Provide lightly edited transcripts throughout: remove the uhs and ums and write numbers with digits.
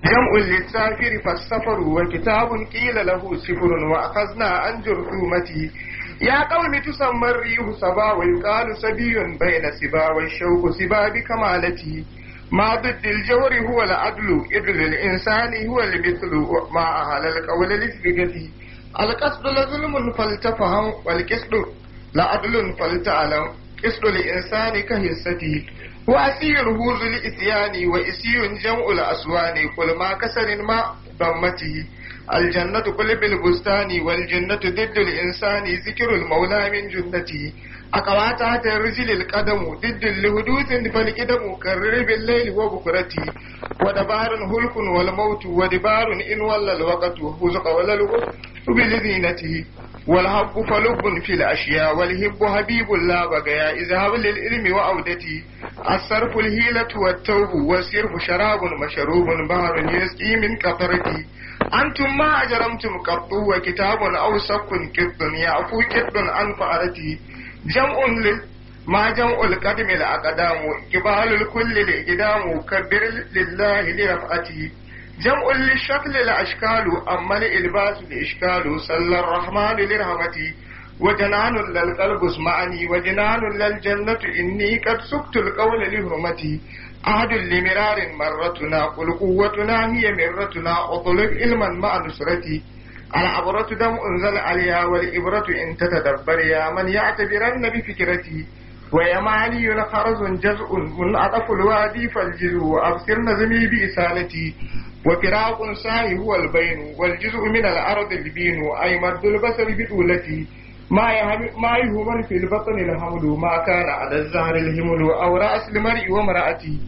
جمع للسافر فالسفر وكتاب قيل له سفر وأخذنا عن جرثومته يا قوم تسمى الريح صبا ويقال سبي بين سبا والشوق سبا بكمالته ما ضد الجور هو العدل إذ للإنسان هو المثل ما أهل القول لسبقته القصد لظلم فلتفهم والكسد لعدل فلتعلم قسط الإنسان كهسته وأسيره ذو الإتيان وإسي جمع الأسوان كل ما كسر ما ضمته الجنة كل بالبستان والجنة ضد الإنسان ذكر المولى من جنته أقوى تحت الرجل القدم ضد لحدوث فالقدم كرر بالليل وبكرته ودبار هلك والموت ودبار إن ولا الوقت وفزق ولا الوقت بلذينته والحب فلب في الأشياء والهب حبيب لا بقيا اذهب للعلم وعودته الصرف الهيلة والتوب والسرف شراب مشروب بحر يسقي من قطرته أنتم ما أجرمتم قط وكتاب أو صف كط يعفو كط عن فأرته جمع ما جمع القدم الأقدام جبال الكل الإقدام كبر لله لرفعته جمع للشكل الأشكال أما الإلباس الإشكال صلى الرحمن لرحمته وجنان للقلب اسمعني وجنان للجنة إني قد سكت القول لهرمتي عهد لمرار مرتنا قل قوتنا هي مرتنا أطلب علما مع نصرتي العبرة دم أنزل عليها والإبرة إن تتدبر يا من يعتبرن بفكرتي ويا معلي خرز جزء من عطف الوادي فالجزء وأبصر نزمي بإسالتي وفراق ساي هو البين والجزء من الأرض البين أي مد البصر بطولتي ما يهمن في البطن الحمل ما كان على الزهر الهمل أو رأس المرء ومرأتي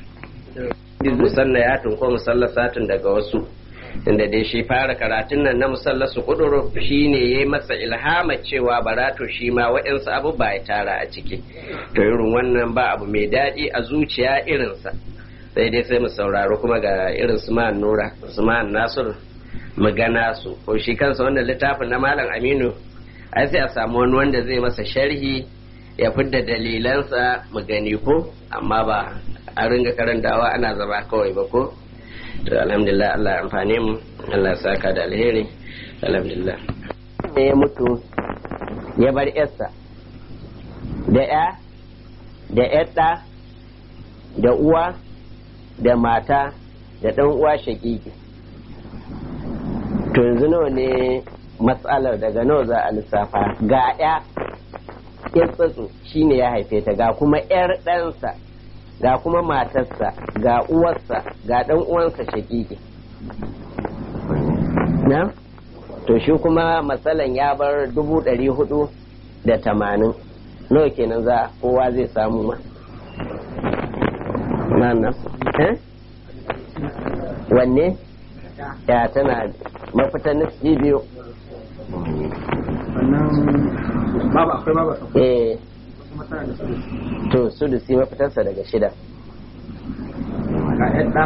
musalliyatun ko musallasatun daga wasu inda dai shi fara karatun nan na musallasu kuduru shine yayi masa ilhama cewa barato shi ma waɗansu abubuwa ya tara a ciki to irin wannan ba abu mai daɗi a zuciya irinsa sai dai sai mu sauraro kuma ga irin su man nura su man nasir mu gana su ko shi kansa wannan littafin na malam aminu ai sai a samu wani wanda zai masa sharhi ya fidda dalilansa mu gani ko amma ba a ringa karantawa ana zama kawai ba ko to alhamdulillah Allah ya amfane mu Allah ya saka da alheri alhamdulillah ya mutu ya bar yarsa da yadda da uwa da mata da dan uwa shakiki to yanzu nawa ne matsalar daga nawa za a lissafa ga yar tsatso shine ya haife ta ga kuma yar ɗansa ga kuma matarsa ga uwarsa ga dan uwansa shakiki na to shi kuma matsalan ya bar 480 nawa kenan za kowa zai samu ma nan wanne ya tana mafitan nufi biyu babu akwai babu to sudusi mafitarsa daga 6 ga yadda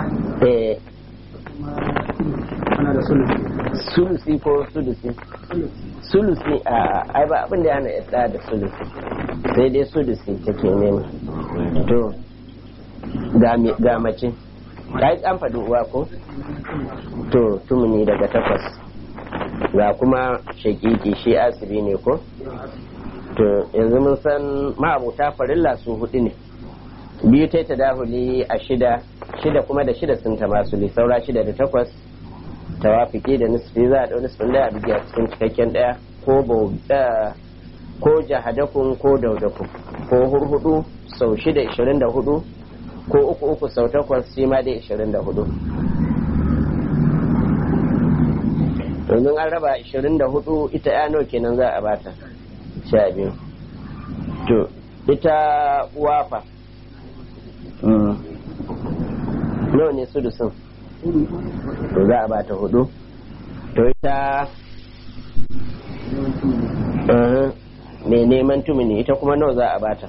ana da sulusi ko sulusi a ai ba abin da yana yadda da sulusi sai dai sudusi take nema to ga mace ta yi an faɗi uwa ko to tumuni daga 8 ga kuma shakiki shi asibi ne ko to yanzu mun san ma'abuta farilla su 4 ne 2 ta dahuli a 6 kuma da 6 sun tamasuli saura 6 da 8 tawafiki da nisfi za a ɗau nisfin da a bigiya cikin cikakken ɗaya ko jahadakun ko daudakun ko hurhudu sau 6 24 ko 3 sau 8 shi ma dai 24 yanzu an raba 24 ita ya nawa kenan za a bata 12 to ita wafa nawa ne sudusin to za a bata 4 to ita mai neman tumini ita kuma nawa za a bata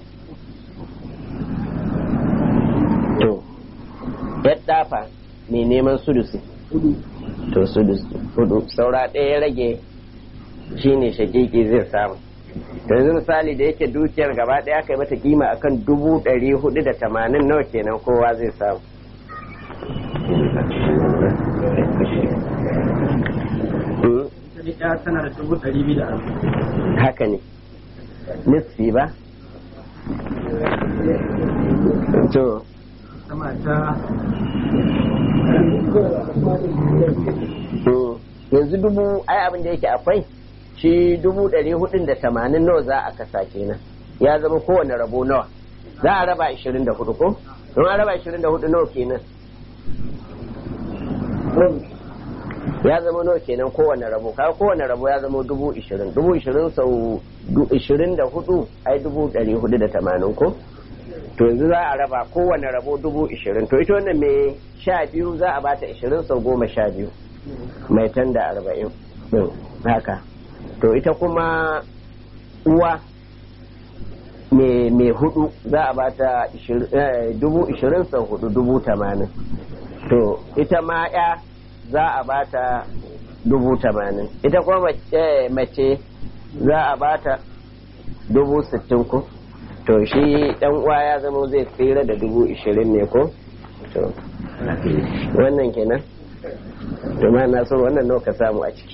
to yadda fa mai neman sudusi to sudusi 4 saura ɗaya rage shine shakiki zai samu to yanzu misali da yake dukiyar gaba ɗaya kai mata kima akan 480 nawa kenan kowa zai samu ya tana da 240. haka ne nisfi ba to sama ta yanzu dubu ai abin da yake akwai shi 480 nawa za a kasa kenan ya zama kowane rabo nawa za a raba 24 ko don a raba 24 nawa kenan ya zama nawa kenan kowane rabo kaga kowane rabo ya zama 20,000 20,000 sau 24 ai 480 ko to yanzu za a raba kowane rabo 20,000 to ita wannan mai 12 za a bata 20 sau 12 mai tan da 40 din haka to ita kuma uwa mai hudu za a bata 20,000 sau 4 80,000 to ita ma ya za a bata 80,000 ita kuma mace za a bata 60,000 ko to shi dan uwa ya zama zai tsira da 20,000 ne ko to wannan kenan to ma na so wannan nawa ka samu a ciki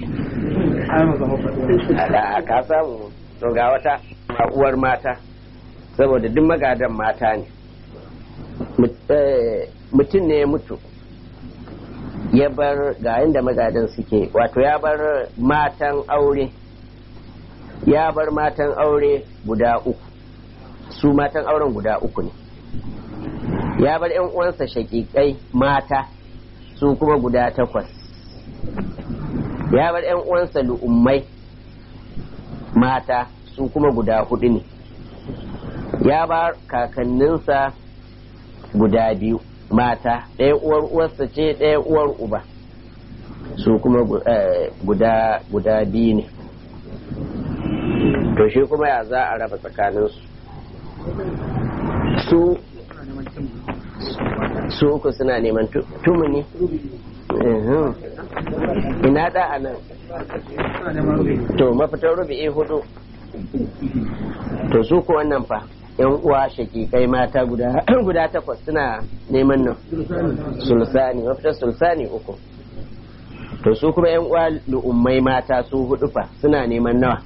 ka samu to ga wata uwar mata saboda duk magadan mata ne mutum ne ya mutu ya bar ga inda magadan suke wato ya bar matan aure guda uku su matan auren guda uku ne ya bar yan uwansa shakikai mata su kuma guda 8 ya bar yan uwansa lu'ummai mata su kuma guda 4 ne ya bar kakanninsa guda 2 mata ɗaya uwar uwarsa ce ɗaya uwar uba su kuma guda 2 ne to shi kuma ya za a raba tsakaninsu su uku suna neman tumuni ina da a nan to mafitar rubi'i 4 to su ku wannan fa yan uwa shakikai mata guda 8 suna neman nan sulsani mafitar sulsani 3 to su kuma yan uwa lu'ummai mata su 4 fa suna neman nawa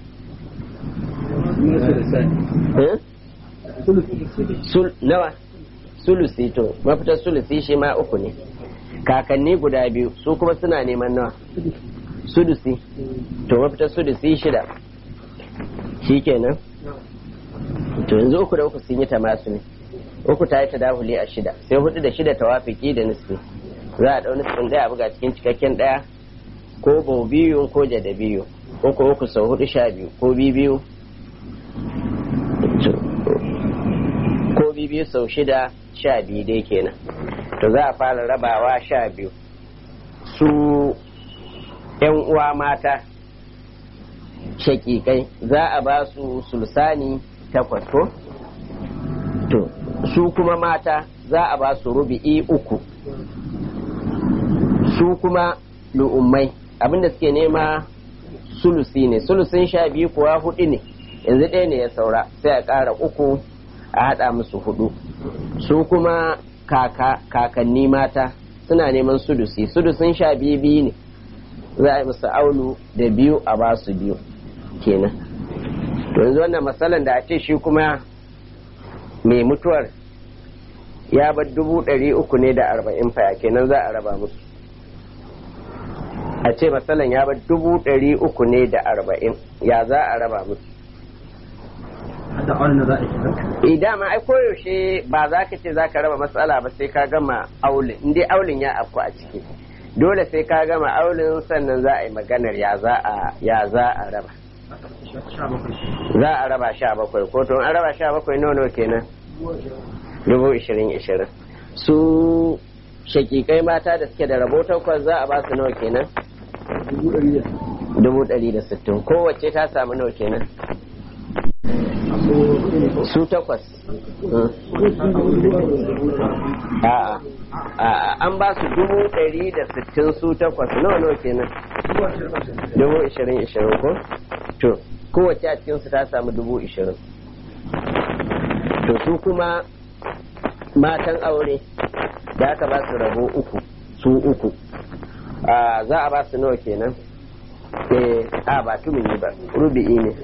nawa sulusi to mafitar sulusi shi ma 3 ne kakanni guda 2 su kuma suna neman nawa sudusi to mafitar sudusi 6 shi kenan to yanzu 3 da 3 sun yi tamasu ne 3 ta yi ta dahuli a 6 sai 4 da 6 tawafiki da nisfi za a ɗau nisfin ɗaya buga cikin cikakken ɗaya ko bau biyu ko jada biyu 3 sau 4 12 ko biyu ko biyu sau 6 12 dai kenan to za a fara rabawa 12 su yan uwa mata shakikai za a ba su sulsani 8 ko to su kuma mata za a ba su rubi'i 3 su kuma lu'ummai abinda suke nema sulusi ne sulusin 12 kuwa 4 ne yanzu ɗaya ne ya saura sai a ƙara 3 a haɗa musu 4 su kuma kakanni mata suna neman sudusin 12 ne za a yi musu aulu da 2 a ba su 2 kenan yanzu wannan matsalan da a ce shi kuma mai mutuwar ya bar 340 fa kenan za a raba musu a ce matsalan ya bar 340 ya za a raba musu dama ai koyaushe ba za ka ce za ka raba matsala ba sai ka gama aulin inda aulin ya afku a ciki dole sai ka gama aulin sannan za a yi maganar ya za a raba za a raba 17 ko to an raba 17 nawa kenan 20,000 su shakikai mata da suke da rabo 8 za a ba su nawa kenan 160 kowace ta samu nawa kenan su 8 an ba su 160 su 8 nawa kenan 20,000 ko to kowace a cikinsu ta samu 20,000 to su kuma matan aure da aka ba su rabo 3 su 3 za a ba su nawa kenan ba tumini ba rubi'i ne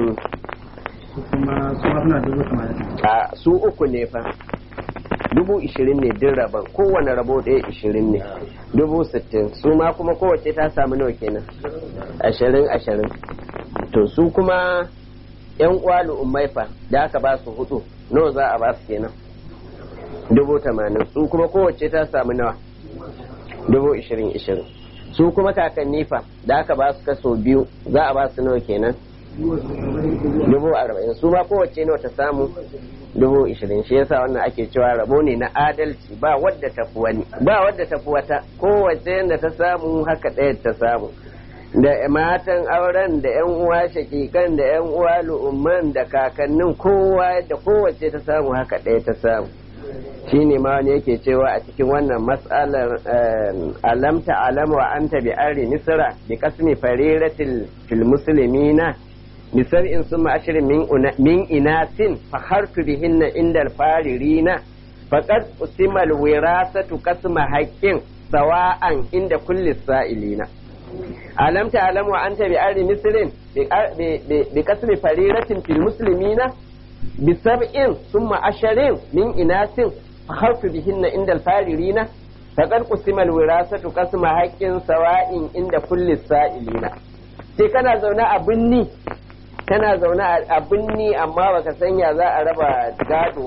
kuma su suna 80,000 su uku ne fa 20,000 ne din rabon kowane rabo ɗaya 20 ne 60,000 su ma kuma kowace ta samu nawa kenan 20 to su kuma yan uwalu ummaifa da aka ba su hudu nawa za a ba su kenan 80,000 su kuma kowace ta samu nawa 20,000 su kuma kakanni fa da aka ba su kaso biyu za a ba su nawa kenan 40,000 su ma kowace nawa ta samu 20,000 shi yasa wannan ake cewa rabo ne na adalci ba wadda tafi wani ba wadda tafi wata kowace yadda ta samu haka ɗaya ta samu da matan auren da yan uwa shakikan da yan uwa lu'umman da kakannin kowa da kowace ta samu haka ɗaya ta samu shine ma wani yake cewa a cikin wannan mas'alar alamta alama wa anta bi ari misra bi qasmi fariratil fil muslimina bi sab'in summa ashrin min inasin fakhartu bihinna indal faririna faqad usima al wirasatu qasma haqqin sawa'an inda kulli sa'ilina alamta alama wa anta bi ari misrin bi qasmi fariratin fil muslimina bi sab'in summa ashrin min inasin fakhartu bihinna indal faririna faqad qusima alwirasatu qasma haqqin sawa'in inda kulli sa'ilina sai kana zaune a binni amma baka sanya za a raba gado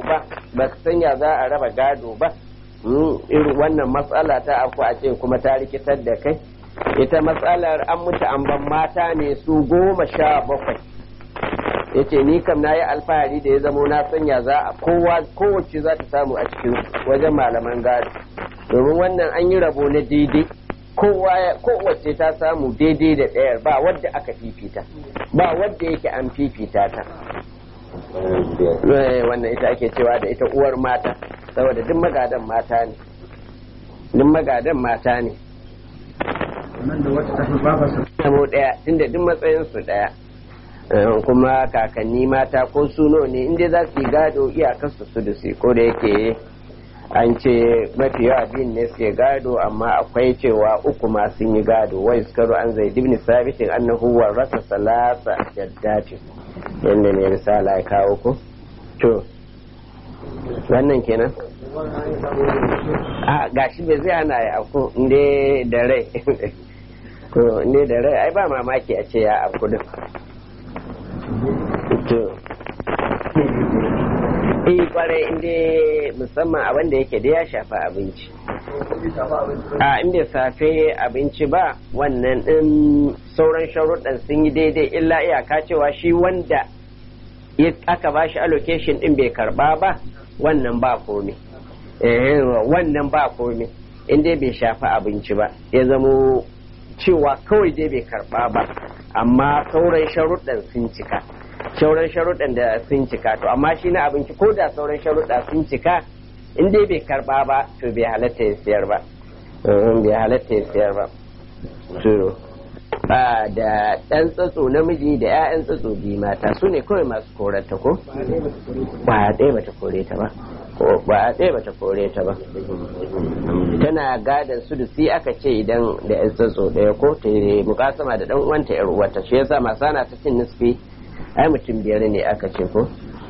ba irin wannan matsala ta afu a ce kuma ta rikitar da kai ita matsalar an mutu an ban mata ne su 17 yace ni kam nayi alfahari da ya zamo na sanya za a kowace za ta samu a cikin wajen malaman gado domin wannan an yi rabo na daidai kowace ta samu daidai da ɗayar ba wadda aka fifita ba wadda yake an fifita ta wannan ita ake cewa da ita uwar mata saboda duk magadan mata ne nan da wata tafi babarsa samu ɗaya tunda duk matsayinsu ɗaya kuma kakanni mata ko suno ne inda za su yi gado iyakarsu su da su ko da yake an ce mafi yawa biyun ne suke gado amma akwai cewa uku ma sun yi gado wai sukaru an zai dibni sabitin annahu warrasa salasa jaddatin yadda ne risala ya kawo ko to wannan kenan a gashi bai zai hana ya afko inda da rai to inda da rai ai ba mamaki a ce ya afko din to kwarai inda musamman abin da yake da ya shafa abinci a inda safe abinci ba wannan din sauran sharuɗan sun yi daidai illa iyaka cewa shi wanda aka ba shi allocation din bai karba ba wannan ba komai wannan ba komai inda bai shafa abinci ba ya zamo cewa kawai dai bai karba ba amma sauran sharuɗan sun cika sauran sharuɗan da sun cika to amma shi na abinci ko da sauran sharuɗa sun cika in dai bai karba ba to bai halatta ya siyar ba to ba da ɗan tsatso namiji da 'ya'yan tsatso biyu mata su ne kawai masu korata ko ba ɗaya bata kore ta ba tana gadon su da si aka ce idan da 'yan tsatso ɗaya ko ta yi mukasama da ɗan uwanta 'yar uwata shi yasa masana ta cin nisfi ai mutum 5 ne aka ce ko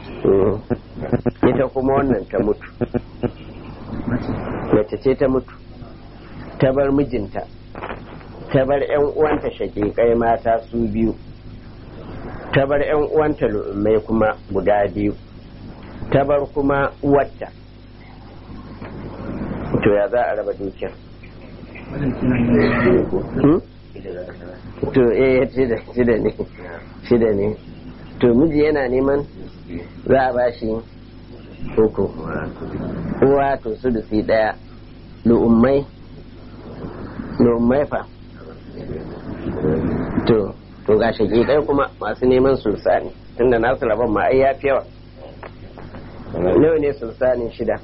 ita kuma wannan ta mutu mace ce ta mutu ta bar mijinta ta bar 'yan uwanta shaƙiƙai mata su 2 ta bar 'yan uwanta mai kuma guda 2 ta bar kuma uwarta to ya za a raba dukiyar to shida ne to miji yana neman za a ba shi 3 uwa to su da su 1 lu'ummai fa to ga shaƙiƙai kuma masu neman sulsani tunda nasu rabon ma ai yafi yawa nawa ne sulsanin 6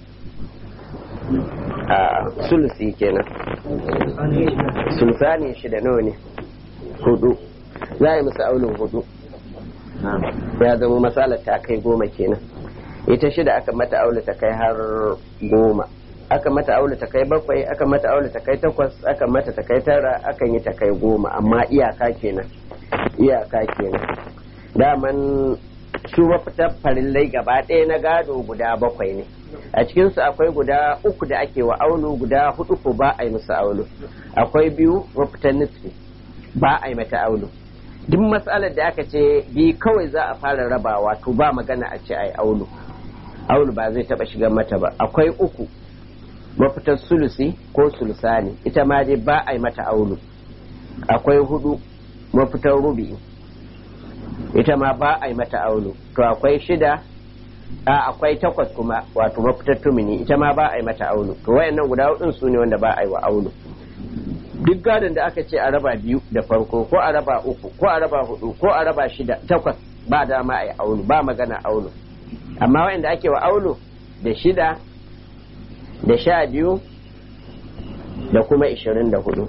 a sulusi kenan sulsanin 6 nawa ne 4 za a yi musu aulun 4 ya zama matsalar ta kai 10 kenan ita 6 aka mata aulu ta kai har 10 aka mata aulu ta kai 7, aka mata aulu ta kai 8, aka mata ta kai 9, akan yi ta kai 10, amma iyaka kenan daman su mafitar farillai gaba ɗaya na gado guda 7 ne, a cikinsu akwai guda 3 da ake wa aulu, guda 4 ko ba a yi musu aulu, akwai 2 mafitar nisfi ba a yi mata aulu. Duk matsalar da aka ce bi kawai za a fara rabawa to ba magana a ce ai aulu ba zai taba shiga mata ba. Akwai 3 mafitar sulusi ko sulusani, ita ma dai ba a yi mata aulu. Akwai 4 mafitar rubi, ita ma ba a yi mata aulu. To akwai 6, akwai 8 kuma wato mafitar tumini, ita ma ba a yi mata aulu. To wayannan guda 4 su ne wanda ba a yi wa aulu. Duk gadon da aka ce a raba 2 da farko, ko a raba 3, ko a raba 4, ko a raba 6, 8, ba dama a yi aulu, ba magana aulu. Amma wa'anda ake wa aulu da 6, da 12, da kuma 24.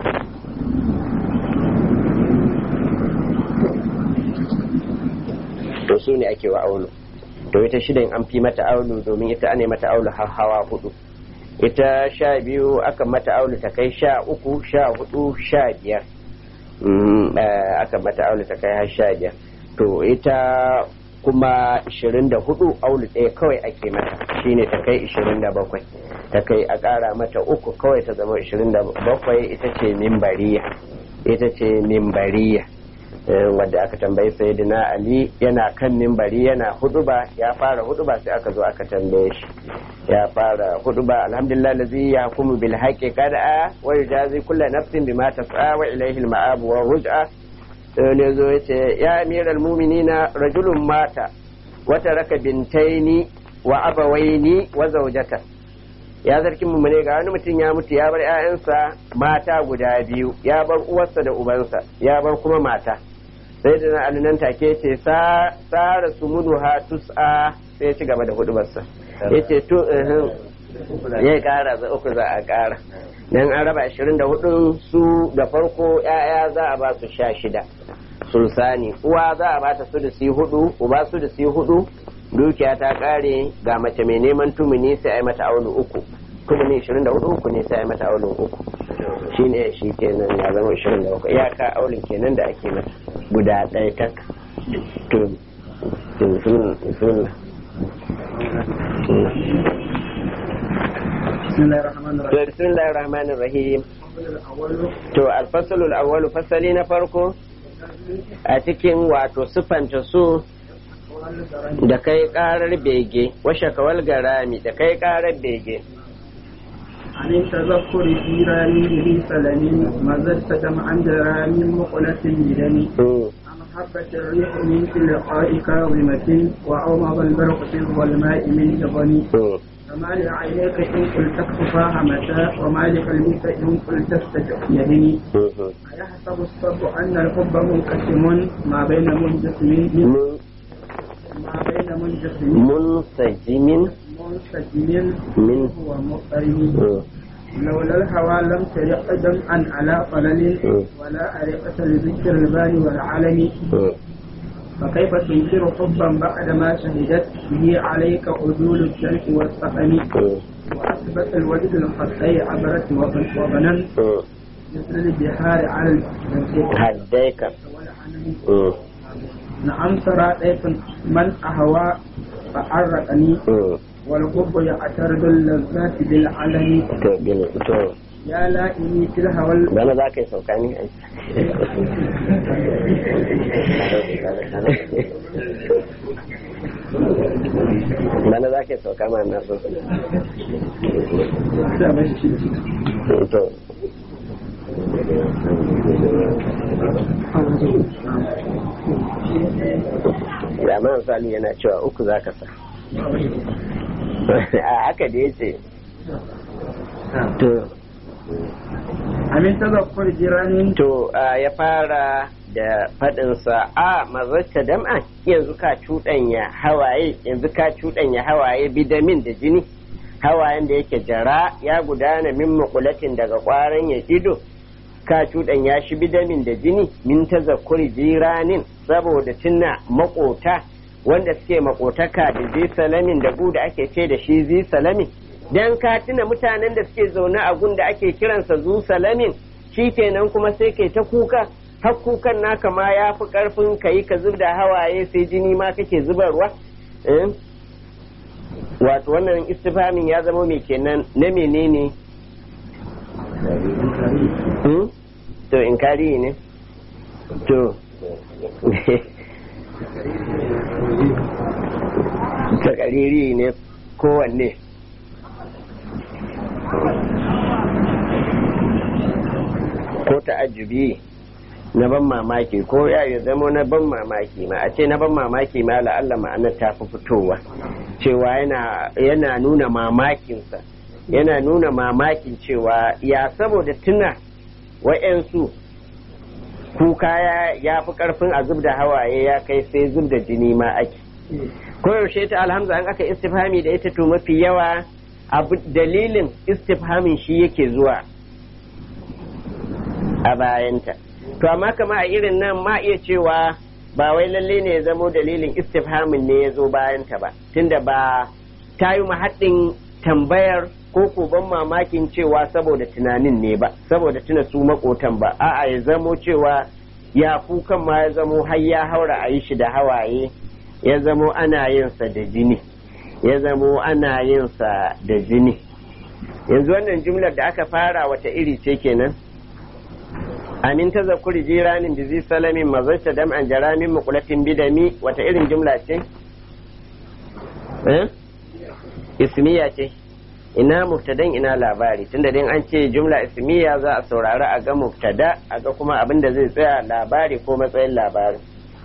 To su ne ake wa aulu. To ita 6 an fi mata aulu domin ita ana mata aulu har hawa 4. Ita 12 aka mata aulu ta kai 13, 14, 15, aka mata aulu ta kai har 15. To ita kuma 24 aulu ɗaya kawai ake mata, shine ta kai 27, ta kai a ƙara mata 3 kawai ta zama 27. ita ce mimbariya wadda aka tambayi sayyidina Ali yana kan mimbari yana huduba, ya fara huduba sai aka zo aka tambaye shi, ya fara huduba alhamdulillah lazi yahkumu bil haqqi qada'a wa yujazi kullu nafsin bima tas'a wa ilayhi al ma'ab wa ruj'a. ne zo yace ya amiral mu'minina rajulun mata wa taraka bintaini wa abawaini wa zawjata. Ya zarkin mu ne ga wani mutum ya mutu ya bar 'ya'yansa mata guda 2, ya bar uwarsa da ubansa, ya bar kuma mata. Sai da nan take ce sara sumuduha tus'a, sai ya ci gaba da hudubarsa yace to ya kara za 3 za a kara dan an raba 24 su da farko yaya za a ba su 16 sulsani, uwa za a ba ta sudusi 4, uba sudusi 4, dukiya ta kare ga mace mai neman tumuni sai ai mata aulu 3, tumuni 24 ne sai ai mata aulu 3, shine shi kenan ya zama 23. iyaka aulin kenan da ake mata guda 1 tak. to bismillahir rahmanir rahim. To alfasalul awwalu, fasali na farko a cikin wato sifanta su da kai karar bege, washe kawal garami da kai karar bege. عن تذكر جيراني بسلم ما زلت دمعا دراني مقلة بدني محبة الريح من لقاء كاظمة وأومض البرق في الظلماء من جبني فما لعينيك إن قلت اكفاها متى وما لقلبك إن قلت استجع يدني أيحسب الصب أن الحب منقسم ما بين منجسم منسجم منه ومضطرب لولا الهوى لم ترق دمعا على طلل ولا أرقة لذكر البان والعلم فكيف تنكر حبا بعدما شهدت به عليك عدول الشرك والسقم وأثبت الوجد الخطي عبرت وبنن مثل البحار على هديك نعم ترى من أهوى فحرقني والحب يعترض اللذات بالعلم يا لائمي في الهوى بنا ذاك يسوكاني bana za ka sauka ma na so da man sali yana cewa 3 za ka sa a haka da ya ce to amin tazakkar jiranin to ya fara da faɗinsa a mazarta dam'a yanzu ka cuɗanya hawaye bidamin da jini, hawayen da yake jara ya gudana min makulatin daga ƙwaran ya ido, ka cuɗanya shi bidamin da jini min tazakkuri jiranin saboda tunna makota wanda suke makotaka da zi salamin da da ake ce da shi zi salamin dan ka tuna mutanen da suke zaune a gun da ake kiransa zu salamin shikenan kuma sai kai ta kuka har kukan naka ma ya fi karfin ka yi ka zub da hawaye sai jini ma kake zubarwa wato wannan istifhamin ya zama mai kenan na menene to inkari ne to takariri ne kowanne ko ta'ajjubi na ban mamaki ko ya zama na ban mamaki ma a ce na ban mamaki ma la'alla ma'anar ta fi fitowa cewa yana nuna mamakinsa yana nuna mamakin cewa ya saboda tuna wa'yansu kuka ya fi karfin a zub da hawaye ya kai sai zub da jini ma ake koyaushe ta alhamza an aka istifhami da ita to mafi yawa abu dalilin istifhamin shi yake zuwa a bayanta to amma kama a irin nan ma iya cewa ba wai lalle ne ya zamo dalilin istifhamin ne ya zo bayanta ba tunda ba ta yi mahaɗin tambayar ko ban mamakin cewa saboda tunanin ne ba saboda tuna su makotan ba a'a ya zamo cewa ya kukan ma ya zamo har ya haura a yi shi da hawaye ya zamo ana yin sa da jini ya zamo ana yin sa da jini yanzu wannan jumlar da aka fara wata iri ce kenan amin tazakkuri jiranin da zai salamin mazarta dam an jaramin makulatin bidami wata irin jumla ce ismiya ce ina mubtadan ina labari tunda dai an ce jumla ismiya za a saurari a ga mubtada a ga kuma abin da zai tsaya labari ko matsayin labari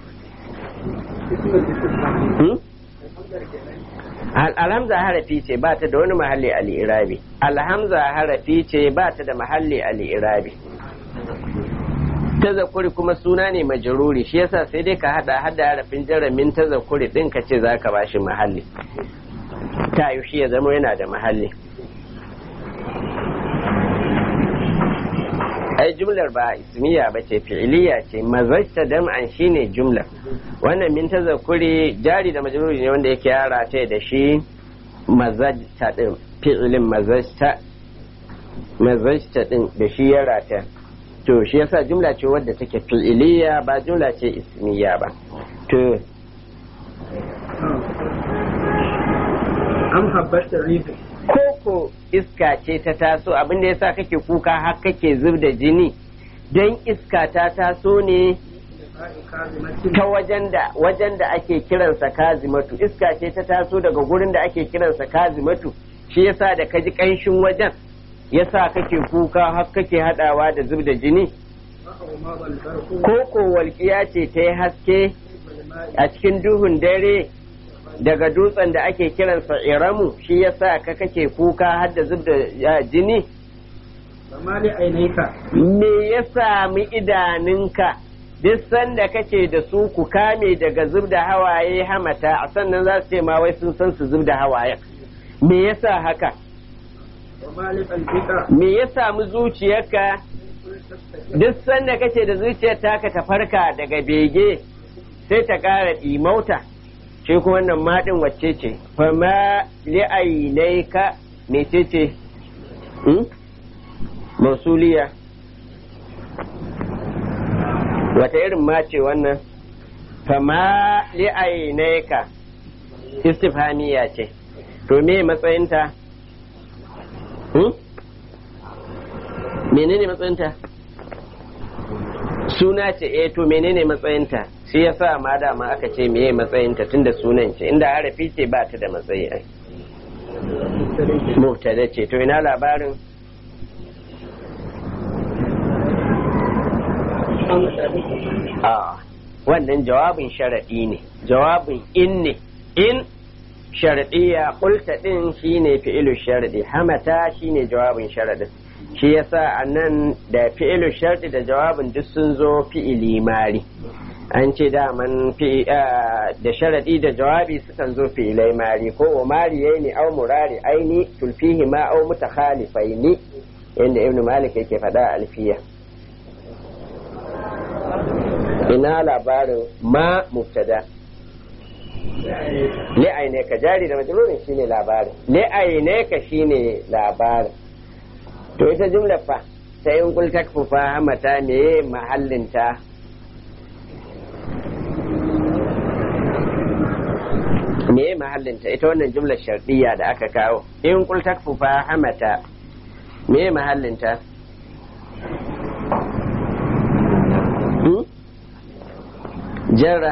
alhamza harafi ce ba ta da wani mahalli al-irabi alhamza harafi ce ba ta da mahalli al-irabi tazakuri kuma suna ne majruri shi yasa sai dai ka hada harafin jaramin tazakuri din ka ce zaka bashi mahalli ta yi shi ya zama yana da mahalli ai jumlar ba ismiya ba ce fi'iliya ce mazajta dam'an shine jumlar wannan min tazakuri jari da majruri ne wanda yake yara ta da shi mazajta din fi'ilin mazajta din da shi ya rata to shi yasa jumla ce wadda take fi'iliya ba jumla ce ismiya ba to am habbatar rihu koko iska ce ta taso abin da yasa kake kuka har kake zub da jini dan iska ta taso ne ta wajen da ake kiransa kazimatu iska ce ta taso daga gurin da ake kiransa kazimatu shi yasa da kaji kanshin wajen yasa kake kuka har kake hadawa da zub da jini koko walƙiya ce ta yi haske a cikin duhun dare daga dutsen da ake kiransa iramu shi yasa ka kake kuka har da zub da jini me ya sami idanunka duk sanda kake da su ku kame daga zub da hawaye hamata a sannan za su ce ma wai sun san su zub da hawaye me yasa haka me ya sami zuciyarka duk sanda kake da zuciyar taka ta farka daga bege sai ta ƙara ɗimauta shi kuma wannan maɗin wacce ce fama li'ainaika mece ce mausuliya wata irin mace wannan fama li'ainaika istifhamiya ce to me matsayinta menene matsayinta suna ce to menene matsayinta shi yasa ma dama aka ce meye matsayinta tunda sunan ce inda harafi ce ba ta da matsayi ai mubtada ce to ina labarin wannan jawabin sharadi ne jawabin in ne in sharadiya qulta din shine fi'ilu sharadi hamata shine jawabin sharadin shi yasa anan da fi'ilu sharadi da jawabin duk sun zo fi'ili mari an ce daman da sharadi da jawabi sukan zo fi'ilai mari ko wa mariyai ne au murari aini tulfihi ma au mutakhalifaini inda ibnu malik yake faɗa alfiya ina labarin ma mubtada li'aine ka jari da majrurin shine labarin li'aine ka shine labarin to ita jumla fa sai in kul takfufa hamata me mahallinta me mahallinta ita wannan jumlar shar'iyya da aka kawo in kul takfufa hamata me mahallinta jarra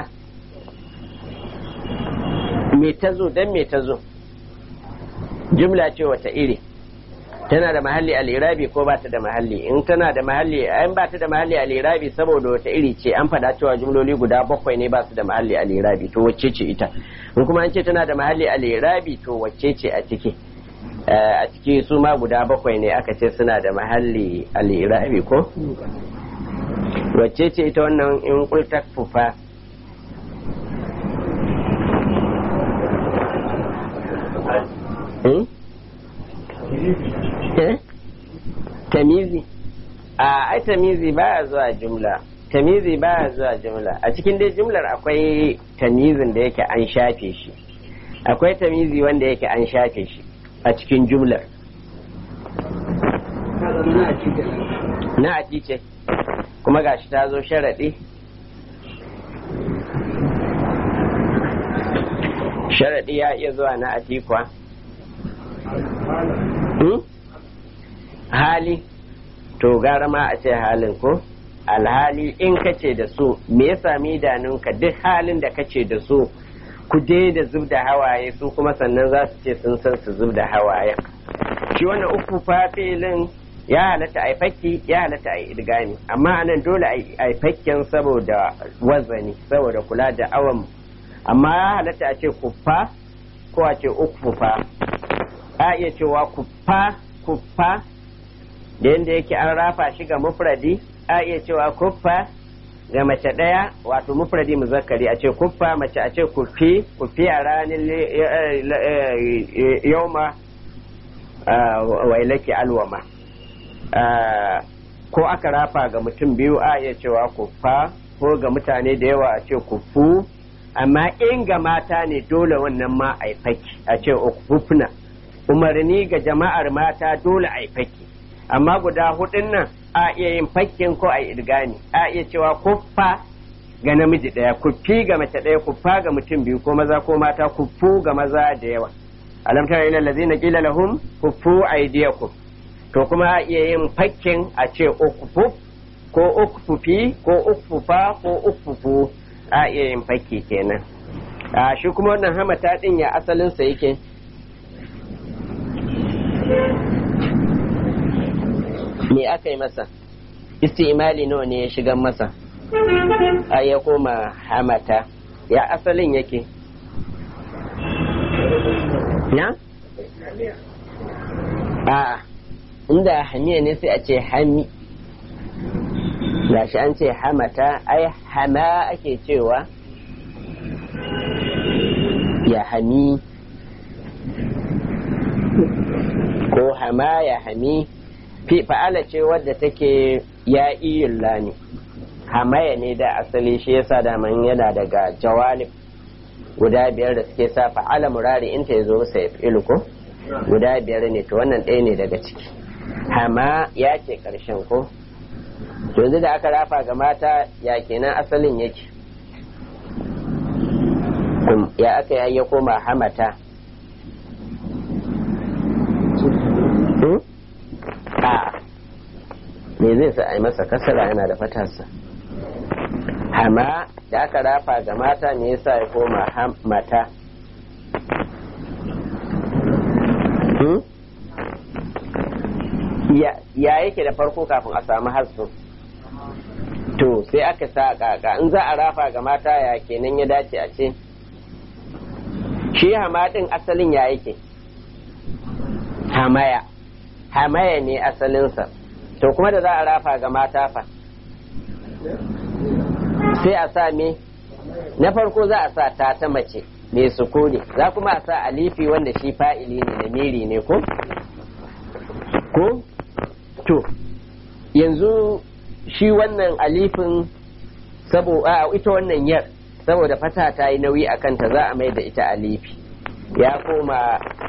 me ta zo dan me ta zo jumla ce wata iri tana da mahalli al-irabi ko ba ta da mahalli in tana da mahalli an ba ta da mahalli al-irabi saboda wata iri ce an faɗa cewa jumloli guda 7 ne ba su da mahalli al-irabi to wacce ce ita in kuma an ce tana da mahalli al-irabi to wacce ce a ciki su ma guda 7 ne aka ce suna da mahalli al-irabi ko wacce ce ita wannan in qul takfufa tamizi ai tamizi baya zuwa jumla tamizi baya zuwa jumla a cikin dai jumlar akwai tamizin da yake an shafe shi akwai tamizi wanda yake an shafe shi a cikin jumlar na ce kuma gashi ta zo sharaɗi sharaɗi ya iya zuwa na atikwa hali to gara ma a ce halin ko alhali in kace da su me ya sami idanunka duk halin da kace da su ku da zub da hawaye su kuma sannan za su ce sun san su zub da hawaye shi wannan uku fafilin ya halatta a fakki ya halatta a idgami amma anan dole a fakken saboda wazani saboda kula da awan amma ya halatta a ce kuffa ko a ce ukfufa a iya cewa kuffa da yadda yake an rafa shi ga mufradi a iya cewa kuffa ga mace ɗaya wato mufradi muzakkari a ce kuffa mace a ce kufi a ranar yauma wailaki alwama ko aka rafa ga mutum biyu a iya cewa kuffa ko ga mutane da yawa a ce kufu amma in ga mata ne dole wannan ma a faki a ce ukfufna umarni ga jama'ar mata dole a faki amma guda hudun nan a iya yin fakkin ko a idgani a iya cewa kuffa ga namiji daya kuffi ga mace daya kuffa ga mutum biyu ko maza ko mata kuffu ga maza da yawa alam tara ila allazina qila lahum kuffu aydiyakum to kuma a iya yin fakkin a ce ukfuf ko ukfufi ko ukfufa ko ukfufu a iya yin fakki kenan a shi kuma wannan hamata din ya asalin sa yake me aka yi masa istimali nawa ne ya shiga masa a ya koma hamata ya asalin yake na? a inda hamiya ne sai a ce hami gashi an ce hamata ai hama ake cewa ya hami ko hama ya hami fa'ala ce wadda take ya iyun lani hamaya ne da asali shi yasa da man yana daga jawalib guda 5 da suke sa fa'ala murari in ta yazo masa yafilu ko guda 5 ne to wannan ɗaya ne daga ciki hama ya ce ƙarshen ko yanzu da aka rafa ga mata ya kenan asalin yake ya aka yi ya koma hamata me zai sa a yi masa kasara yana da fatarsa hama da aka rafa ga mata me yasa ya koma mata ya yake da farko kafin a samu hasu to sai aka sa kaka in za a rafa ga mata ya kenan ya dace a ce shi hama din asalin ya yake hamaya ne asalinsa to kuma da za a rafa ga mata fa sai a sa me na farko za a sa ta mace mai sukuni za kuma a sa alifi wanda shi fa'ili ne da miri ne ko to yanzu shi wannan alifin saboda ita wannan yar saboda fata ta yi nauyi a kanta za a mai da ita alifi ya koma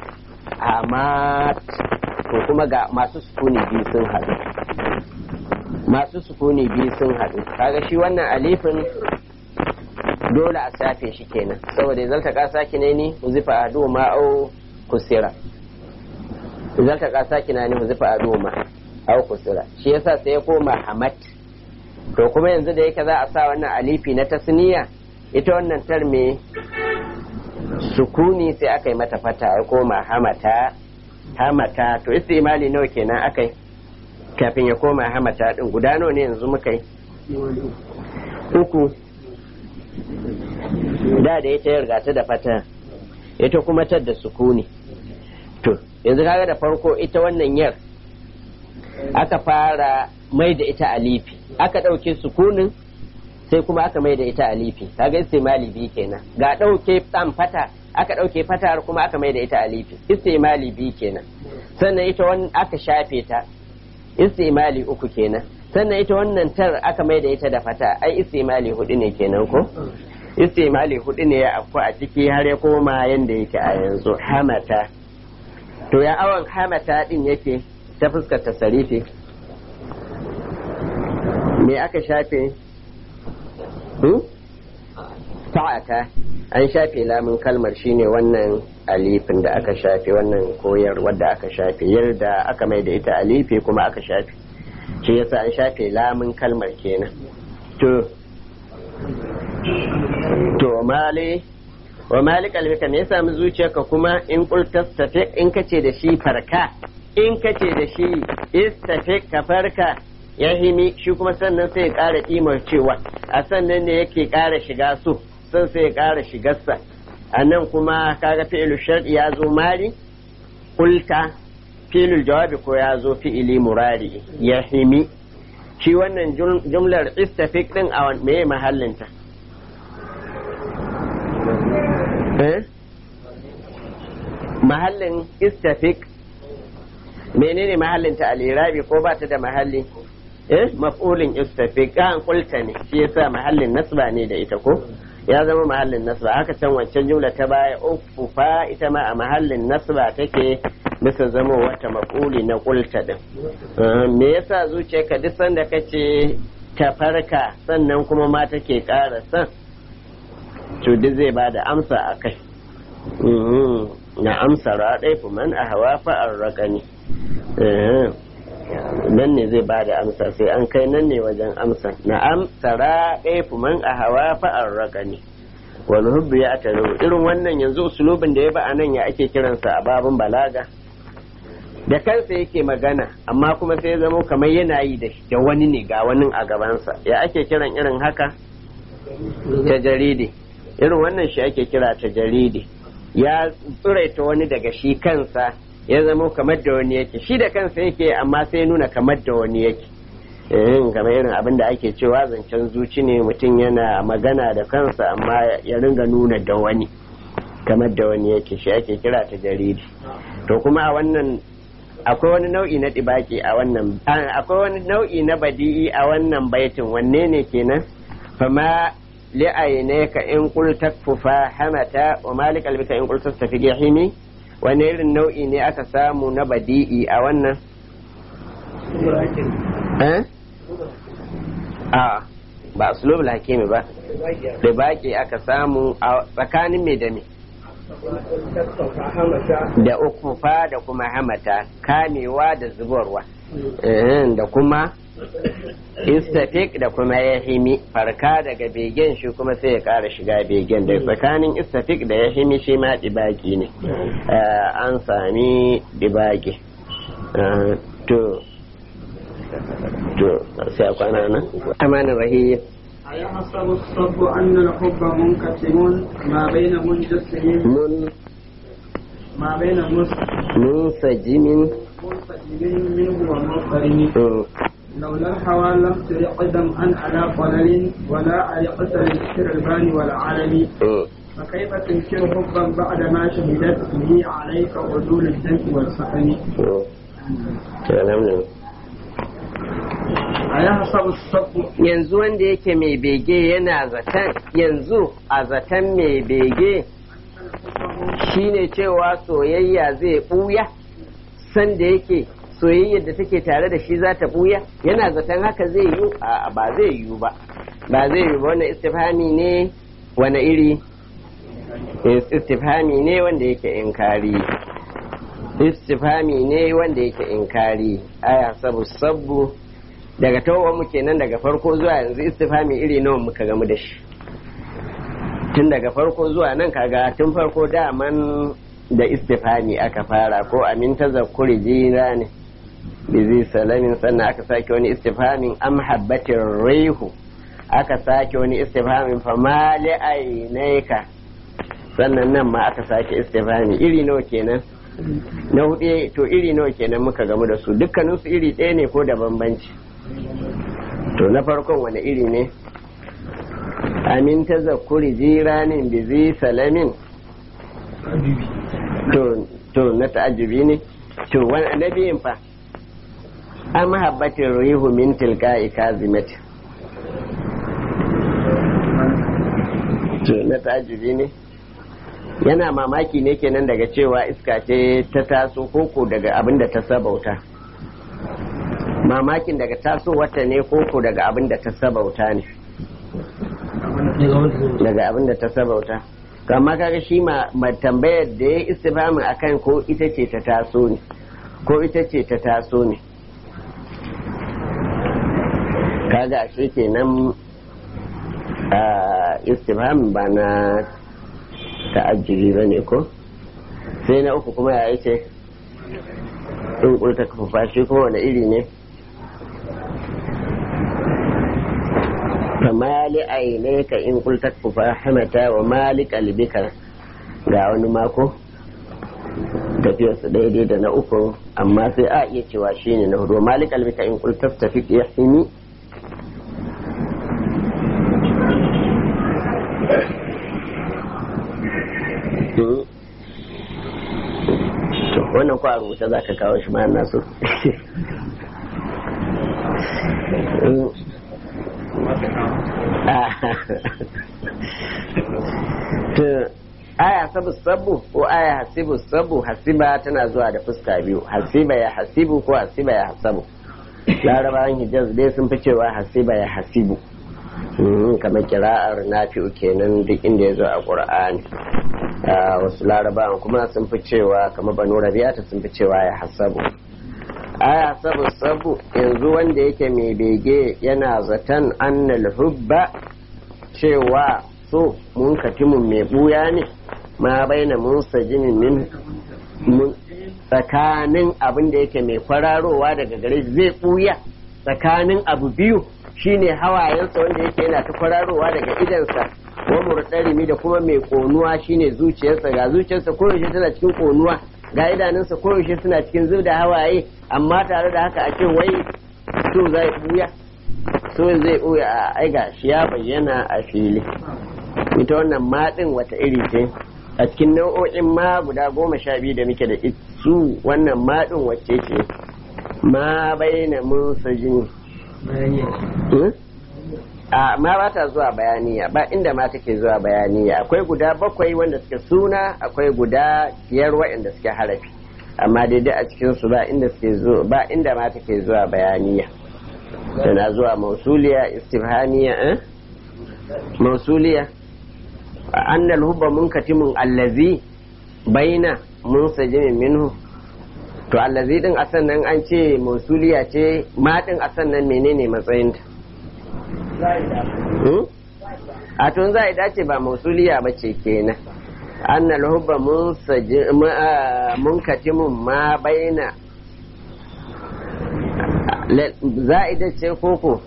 amat to kuma ga masu sukuni biyu sun haɗu masu sukuni biyu sun haɗu kaga shi wannan alifin dole a safe shi kenan saboda ya zalta ƙasa kine ni huzifa adu ma au kusira zalta ƙasa kina ni huzifa adu ma au kusira shi yasa sai ya koma hamat to kuma yanzu da yake za a sa wannan alifi na tasniya ita wannan tarme sukuni sai aka yi mata fata ya koma hamata to istimali nawa kenan aka yi kafin ya koma hamata din guda nawa ne yanzu muka yi uku da ita ya riga ta da fata ita kuma ta da sukuni to yanzu kaga da farko ita wannan yar aka fara mai da ita alifi aka ɗauke sukunin sai kuma aka mai da ita alifi kaga istimali biyu kenan ga ɗauke ɗan fata aka ɗauke fatar kuma aka mai da ita alifi istimali biyu kenan sannan ita wannan aka shafe ta istimali uku kenan sannan ita wannan tar aka mai da ita da fata ai istimali hudu ne kenan ko istimali hudu ne ya afku a ciki har ya koma yanda yake a yanzu hamata to ya awon hamata din yake ta fuskar tasarifi me aka shafe ta'ata an shafe lamun kalmar shine wannan alifin da aka shafe wannan koyar wadda aka shafe yarda aka mai da ita alifi kuma aka shafe shi yasa an shafe lamun kalmar kenan to mali wa mali kalbika me yasa mu zuciyarka kuma in qultastafi in kace da shi farka in kace da shi istafi ka farka ya himi shi kuma sannan sai ya ƙara ƙimar cewa a sannan ne yake ƙara shiga so san sai ya ƙara shigarsa a nan kuma kaga fi'ilu shar'i ya zo mari kulta fi'ilul jawabi ko ya zo fi'ili murari ya himi shi wannan jumlar istafik din a meye mahallinta mahallin istafik menene mahallinta al-irabi ko ba ta da mahalli maf'ulin istafiq an kulta ne shi yasa mahallin nasba ne da ita ko ya zama mahallin nasba haka can wancan jumla ta baya ufufa ita ma a mahallin nasba take bisa zama wata maf'uli na kulta din me yasa zuciyarka duk sanda kace ta farka sannan kuma ma take ƙara san to duk zai bada amsa akai na amsa raɗai fuman a hawa fa'ar raƙani nan ne zai ba da amsa sai an kai nan ne wajen amsa na'am tara ɗaya fuman a hawa fa'ar raka ne wani hubbu ya taro irin wannan yanzu usulubin da ya ba a nan ya ake kiransa a babin balaga da kansa yake magana amma kuma sai ya zama kamar yana yi da wani ne ga wani a gabansa ya ake kiran irin haka ta jaridi irin wannan shi ake kira ta jaridi ya tsiraita wani daga shi kansa ya zama kamar da wani yake shi da kansa yake amma sai nuna kamar da wani yake kamar irin abin da ake cewa zancen zuci ne mutum yana magana da kansa amma ya ringa nuna da wani kamar da wani yake shi ake kira ta jaridi to kuma a wannan akwai wani nau'i na ɗibaki a wannan akwai wani nau'i na badi'i a wannan baitin wanne ne kenan fama li'ainaka in qul takfufa hamata wa malik albika in qul tastafi jahimi wani irin nau'i ne aka samu na badi'i a wannan ba uslubul hakimi ba da baki aka samu a tsakanin me da me da ukufa da kuma hamata kamewa da zubarwa da kuma istafik da kuma yahimi farka daga begen shi kuma sai ya kara shiga begen da tsakanin istafik da yahimi shi ma dibaki ne an sami dibaki to sai kwana nan amanin rahiyya أيحسب الصب أن الحب منقسم ما بين منجسم ما بين منسجم منه ومضطرم لولا الهوى لم ترق دمعا على قلل ولا علقت للشربان والعلم فكيف تنكر حبا بعد ما شهدت به عليك عدول الدم والسحن أيحسب الصب yanzu wanda yake mai bege yana zaton yanzu a zaton mai bege shine cewa soyayya zai buya san da yake soyayyar da take tare da shi za ta buya yana zaton haka zai yi a ba zai yi ba ba zai yi ba wannan istifhami ne wani iri istifhami ne wanda yake inkari istifhami ne wanda yake inkari aya sabbu daga tawon mu kenan daga farko zuwa yanzu istifhami iri nawa muka gamu da shi tun daga farko zuwa nan kaga tun farko daman da istifhami aka fara ko amin tazakkuri jira ne bizi salamin sannan aka sake wani istifhamin am habbatir rihu aka sake wani istifhamin fa mali ainaika sannan nan ma aka sake istifhami iri nawa kenan na hudu to iri nawa kenan muka gamu da su dukkanin su iri ɗaya ne ko da bambanci to na farkon wani iri ne amin tazakkuri jiranin bizi salamin to na ta'ajjubi ne to wani annabiyin fa an mahabbatin rihu min tilka'i kazimat to na ta'ajjubi ne yana mamaki ne kenan daga cewa iska ce ta taso koko daga abin da ta sabauta mamakin daga taso wata ne koko daga abin da ta sabauta ne daga abin da ta sabauta amma kaga shi ma tambayar da ya istifhamin akan ko ita ce ta taso ne ko ita ce ta taso ne kaga ashe kenan istifhamin ba na ta'ajjiri ba ne ko sai na uku kuma ya ce in kulta kafafa shi kuma wani iri ne famali aine ka in kulta kafafa hamata wa mali kalbika ga wani mako tafiyarsa daidai da na uku amma sai a iya cewa shi ne na hudu mali kalbika in kulta tafi ya hini wannan kwa rubuta za ka kawo shi ma nasu aya sabu ko aya hasibu hasiba tana zuwa da fuska biyu hasiba ya hasibu ko hasiba ya hasabu larabawan hijaz dai sun fi cewa hasiba ya hasibu kamar kira'ar nafi'u kenan duk inda ya zo a ƙur'ani wasu larabawan kuma sun fi cewa kamar banu rabi'ata sun fi cewa ya hasabu aya sabu yanzu wanda yake mai bege yana zaton annal hubba cewa so mun katimun mai buya ne ma baina musa jinin min tsakanin abin da yake mai kwararowa daga gare zai buya tsakanin abu biyu shine hawayensa wanda yake yana ta kwararowa daga idansa wa murdarimi da kuma mai konuwa shine zuciyarsa ga zuciyarsa koyaushe tana cikin konuwa ga idanunsa koyaushe suna cikin zub da hawaye amma tare da haka a ce wai so zai buya so zai buya a aiga shi ya bayyana a fili ita wannan maɗin wata iri ce a cikin nau'o'in ma guda 12 da muke da su wannan maɗin wacce ce ma bayyana musa jini ma ba ta zuwa bayaniya ba inda ma take zuwa bayaniya akwai guda 7 wanda suke suna akwai guda 5 waɗanda suke harafi amma daidai a cikin su ba inda suke zuwa ba inda ma take zuwa bayaniya tana zuwa mausuliya istifhamiya mausuliya annal hubba munkatimun allazi baina munsajimin minhu to allazi din asan nan an ce mausuliya ce ma din asan nan menene matsayinta a tun za a dace ba mausuliya ba ce kenan annal hubba munkatimun ma baina za'ida ce koko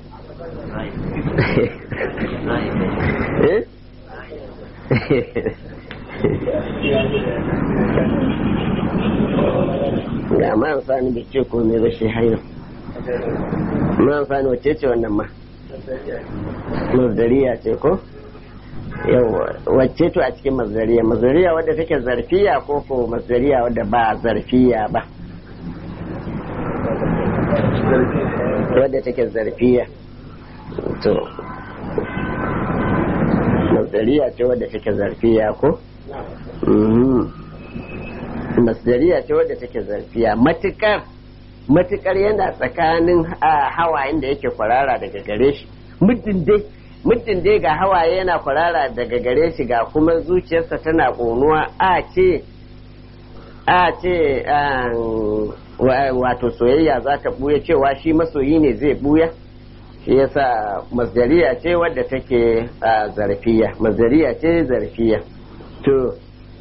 ga ma amfani da ce kome ba shi hayo ma amfani wace ce wannan ma mazdariya ce ko yawa wacce to a cikin mazdariya wadda take zarfiya ko ko mazdariya wadda ba zarfiya ba wadda take zarfiya to masdariya ce wadda take zarfiya ko masdariya ce wadda take zarfiya matukar yana tsakanin hawayen da yake kwarara daga gare shi muddin dai ga hawaye yana kwarara daga gare shi ga kuma zuciyarsa tana ƙonuwa a ce wato soyayya za ta buya cewa shi masoyi ne zai buya shi yasa masdariya ce wadda take zarfiya masdariya ce zarfiya to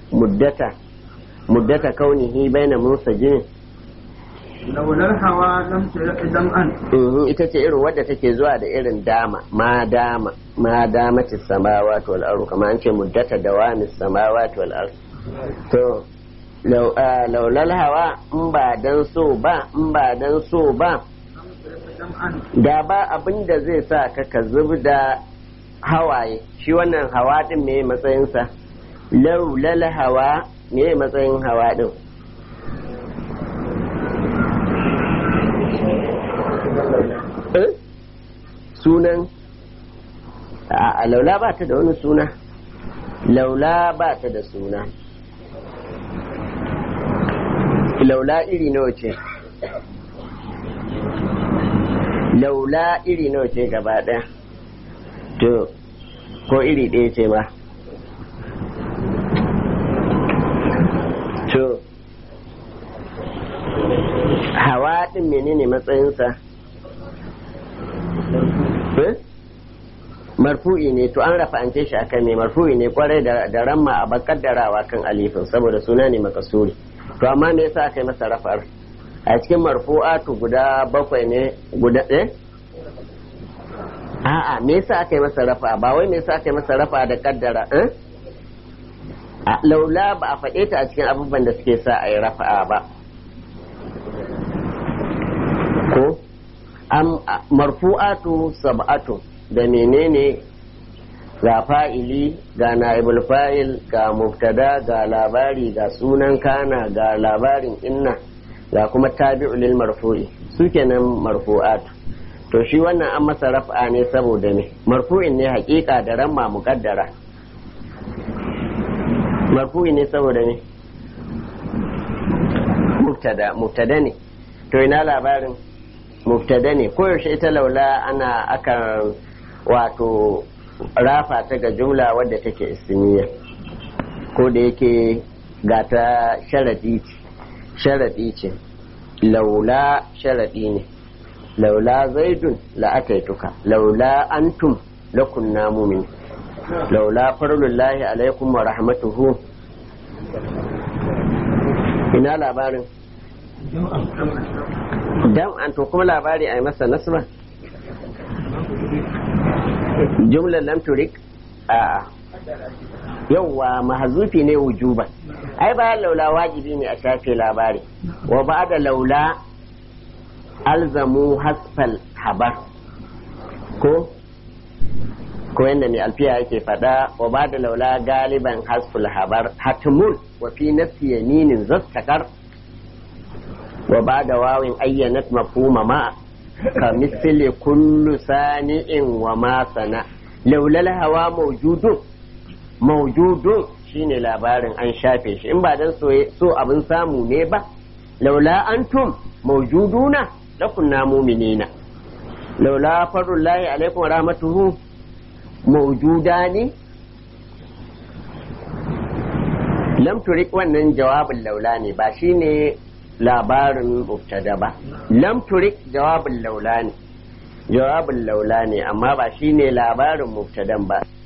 muddata kaunihi baina musajin laular hawa lam idan an ita ce irin wadda take zuwa da irin dama ma dama ci samawati wal ardu kamar an ce muddata dawami samawati wal ardu to laulal hawa in ba dan so ba da ba abin da zai sa ka zub da hawaye shi wannan hawa din me matsayinsa laulal hawa me matsayin hawa din sunan a laula ba ta da wani suna laula ba ta da suna laula iri nawa ce laula iri nawa ce gaba ɗaya to ko iri ɗaya ce ba to hawa ɗin menene matsayinsa marfu'i ne to an rafa'ance shi akan ne marfu'i ne kwarai da ramma a bakaddarawa kan alifin saboda suna ne makasuri to amma me yasa aka yi masa rafa'ar a cikin marfu'atu guda bakwai ne guda a'a me yasa aka yi masa rafa'a ba wai me yasa aka yi masa rafa'a da kaddara laula ba a faɗe ta a cikin abubuwan da suke sa a yi rafa'a ba ko marfu'atu sab'atu da menene ga fa'ili ga na'ibul fa'il ga mubtada ga labari ga sunan kana ga labarin inna ga kuma tabi'u lil marfu'i su kenan marfu'atu to shi wannan an masa raf'a ne saboda me marfu'in ne haƙiƙa da ramma muqaddara marfu'i ne saboda me mubtada ne to ina labarin mubtada ne koyaushe ita laula ana akan wato rafa ta ga jumla wadda take ismiya ko da yake ga ta sharadi ce laula sharadi ne laula zaidun la ataituka laula antum lakunna mu'min laula farlullahi alaikum wa rahmatuhu ina labarin dan an to kuma labari a yi masa nasba jumlar lam turik a yawwa mahzufi ne wujuba ai ba laula wajibi ne a shafe labari wa ba da laula alzamu hasfal habar ko yadda mai alfiya yake fada wa ba da laula galiban hasful habar hatmul wa fi nafsi yaminin zastakar wa ba da wawin ayyanat mafhuma ma ka misli kullu sani'in wa ma sana laulal hawa mawjudun shine labarin an shafe shi in ba dan so abin samu ne ba laula antum mawjuduna lakunna mu'minina laula farullahi alaikum wa rahmatuhu mawjudani lam turik wannan jawabin laula ne ba shine labarin mubtada ba lam turik jawabin laula ne amma ba shine labarin mubtadan ba